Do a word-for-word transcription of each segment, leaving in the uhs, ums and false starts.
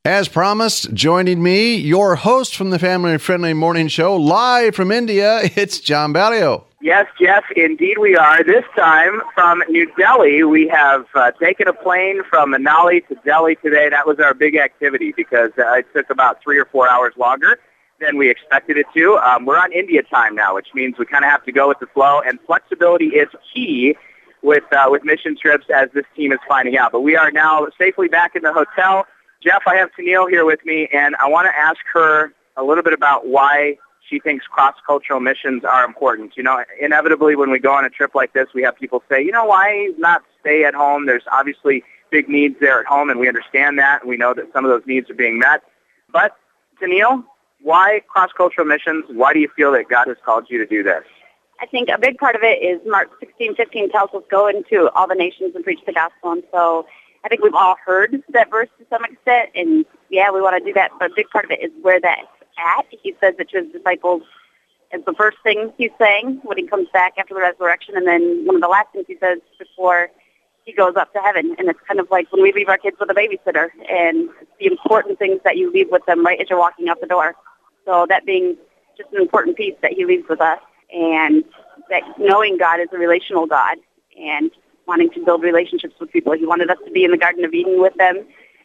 As promised, joining me, your host from the Family Friendly Morning Show, live from India, it's John Ballio. Yes, Jeff, indeed we are. This time from New Delhi, we have uh, taken a plane from Manali to Delhi today. That was our big activity because uh, it took about three or four hours longer than we expected it to. Um, we're on India time now, which means we kind of have to go with the flow, and flexibility is key with uh, with mission trips, as this team is finding out. But we are now safely back in the hotel. Jeff, I have Tennille here with me, and I want to ask her a little bit about why she thinks cross-cultural missions are important. You know, inevitably when we go on a trip like this, we have people say, you know, why not stay at home? There's obviously big needs there at home, and we understand that, and we know that some of those needs are being met. But, Tennille, why cross-cultural missions? Why do you feel that God has called you to do this? I think a big part of it is Mark sixteen fifteen tells us go into all the nations and preach the gospel. And so I think we've all heard that verse to some extent, and yeah, we want to do that. But a big part of it is where that's at. He says it to his disciples as the first thing he's saying when he comes back after the resurrection, and then one of the last things he says before he goes up to heaven. And it's kind of like when we leave our kids with a babysitter, and it's the important things that you leave with them right as you're walking out the door. So that being just an important piece that he leaves with us, and that knowing God is a relational God and wanting to build relationships with people. He wanted us to be in the Garden of Eden with them,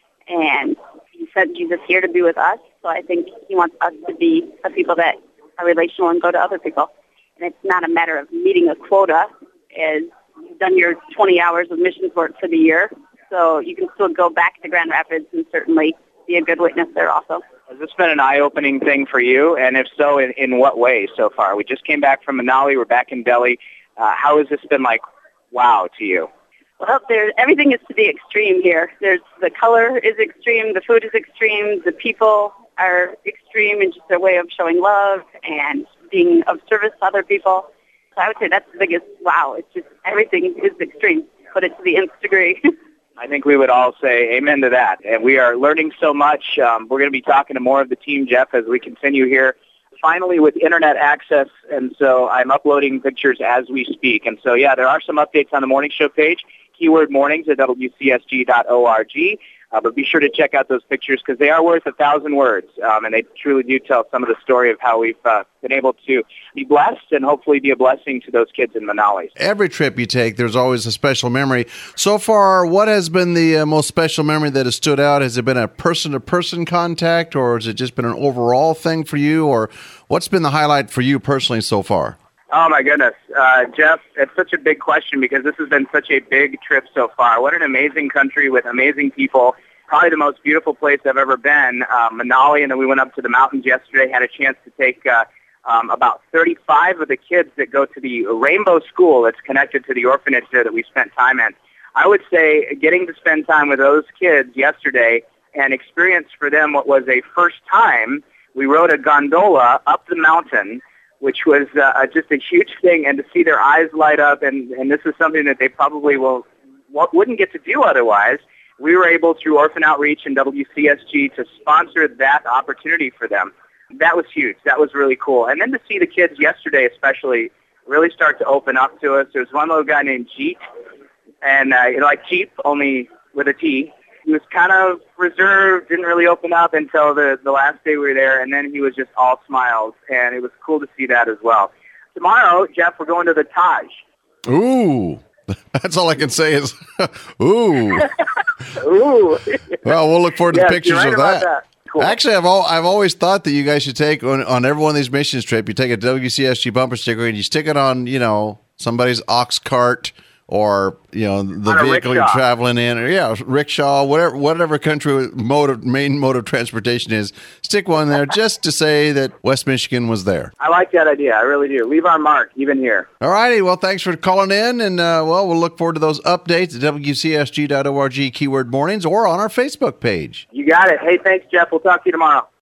and he sent Jesus here to be with us. So I think he wants us to be the people that are relational and go to other people. And it's not a matter of meeting a quota, as you've done your twenty hours of missions work for the year. So you can still go back to Grand Rapids and certainly be a good witness there also. Has this been an eye-opening thing for you? And if so, in, in what way so far? We just came back from Manali. We're back in Delhi. Uh, how has this been like, wow, to you? Well, there, everything is to the extreme here. There's the color is extreme, the food is extreme, the people are extreme in just their way of showing love and being of service to other people. So I would say that's the biggest wow. It's just everything is extreme. Put it to the nth degree. I think we would all say amen to that. And we are learning so much. Um, we're going to be talking to more of the team, Jeff, as we continue here, finally with internet access. And so I'm uploading pictures as we speak. And so, yeah, there are some updates on the morning show page, keyword mornings at W C S G dot org. Uh, but be sure to check out those pictures because they are worth a thousand words, um, and they truly do tell some of the story of how we've uh, been able to be blessed and hopefully be a blessing to those kids in Manali. Every trip you take, there's always a special memory. So far, what has been the uh, most special memory that has stood out? Has it been a person-to-person contact, or has it just been an overall thing for you, or what's been the highlight for you personally so far? Oh, my goodness. Uh, Jeff, it's such a big question because this has been such a big trip so far. What an amazing country with amazing people. Probably the most beautiful place I've ever been, uh, Manali, and then we went up to the mountains yesterday, had a chance to take uh, um, about thirty-five of the kids that go to the Rainbow School that's connected to the orphanage there that we spent time in. I would say getting to spend time with those kids yesterday and experience for them what was a first time. We rode a gondola up the mountain, which was uh, just a huge thing, and to see their eyes light up, and, and this is something that they probably will wouldn't get to do otherwise. We were able, through Orphan Outreach and W C S G, to sponsor that opportunity for them. That was huge. That was really cool. And then to see the kids yesterday especially really start to open up to us. There's one little guy named Jeet, and uh, you know, like Jeep, only with a T. He was kind of reserved, didn't really open up until the, the last day we were there, and then he was just all smiles, and it was cool to see that as well. Tomorrow, Jeff, we're going to the Taj. Ooh. That's all I can say is, ooh. Ooh. Well, we'll look forward to yes, pictures right of that. that. Cool. Actually, I've, al- I've always thought that you guys should take, on, on every one of these missions trip, you take a W C S G bumper sticker and you stick it on, you know, somebody's ox cart or, you know, the on vehicle you're traveling in, or, yeah, rickshaw, whatever whatever country mode of, main mode of transportation is, stick one there just to say that West Michigan was there. I like that idea. I really do. Leave our mark, even here. All righty. Well, thanks for calling in, and, uh, well, we'll look forward to those updates at W C S G dot org, keyword mornings, or on our Facebook page. You got it. Hey, thanks, Jeff. We'll talk to you tomorrow.